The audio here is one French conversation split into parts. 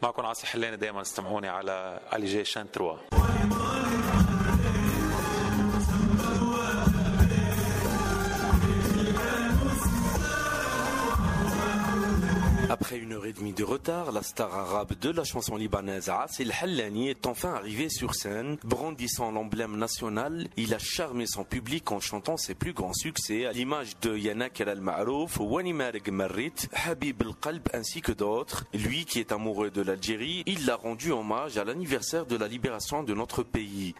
معكم عاصي حلاني، دائما استمعوني على جي شان 3. Après une heure et demie de retard, la star arabe de la chanson libanaise Asil Hallani est enfin arrivé sur scène. Brandissant l'emblème national, il a charmé son public en chantant ses plus grands succès à l'image de Yanakir al-Ma'rouf, Wani Marg Marrit, Habib al-Qalb ainsi que d'autres. Lui qui est amoureux de l'Algérie, il l'a rendu hommage à l'anniversaire de la libération de notre pays.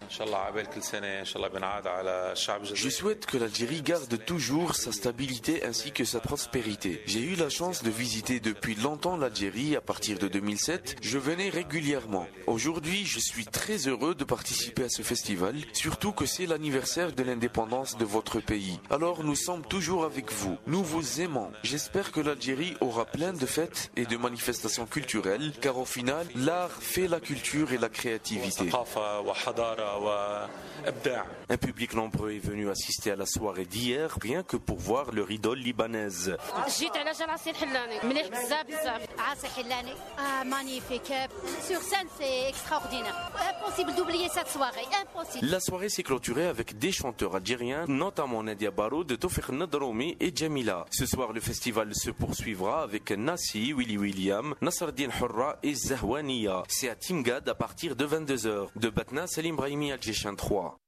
Je souhaite que l'Algérie garde toujours sa stabilité ainsi que sa prospérité. J'ai eu la chance de visiter depuis longtemps l'Algérie. À partir de 2007, je venais régulièrement. Aujourd'hui, je suis très heureux de participer à ce festival, surtout que c'est l'anniversaire de l'indépendance de votre pays. Alors nous sommes toujours avec vous. Nous vous aimons. J'espère que l'Algérie aura plein de fêtes et de manifestations culturelles, car au final, l'art fait la culture et la créativité. Un public nombreux est venu assister à la soirée d'hier, rien que pour voir leur idole libanaise. Asil Hallani, magnifique. Sur scène, c'est extraordinaire. Impossible d'oublier cette soirée, impossible. La soirée s'est clôturée avec des chanteurs algériens, notamment Nadia Baroud, Tawfiq Nadroumi et Jamila. Ce soir, le festival se poursuivra avec Nassi, Willy William, Nasreddin Hurra et Zahwaniya. C'est à Timgad à partir de 22h. De Batna, Salim Brahimi, Alger 3.